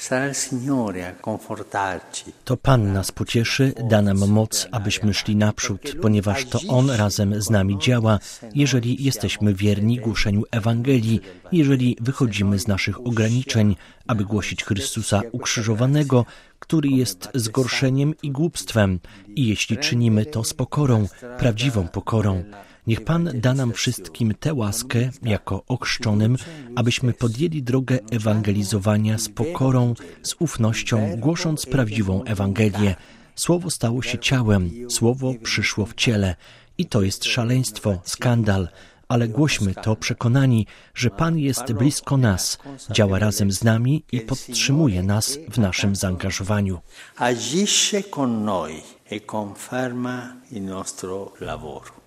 To Pan nas pocieszy, da nam moc, abyśmy szli naprzód, ponieważ to On razem z nami działa, jeżeli jesteśmy wierni głoszeniu Ewangelii, jeżeli wychodzimy z naszych ograniczeń, aby głosić Chrystusa ukrzyżowanego, który jest zgorszeniem i głupstwem, i jeśli czynimy to z pokorą, prawdziwą pokorą. Niech Pan da nam wszystkim tę łaskę, jako ochrzczonym, abyśmy podjęli drogę ewangelizowania z pokorą, z ufnością, głosząc prawdziwą Ewangelię. Słowo stało się ciałem, Słowo przyszło w ciele. I to jest szaleństwo, skandal. Ale głośmy to przekonani, że Pan jest blisko nas, działa razem z nami i podtrzymuje nas w naszym zaangażowaniu. Agisce con noi e conferma il nostro lavoro.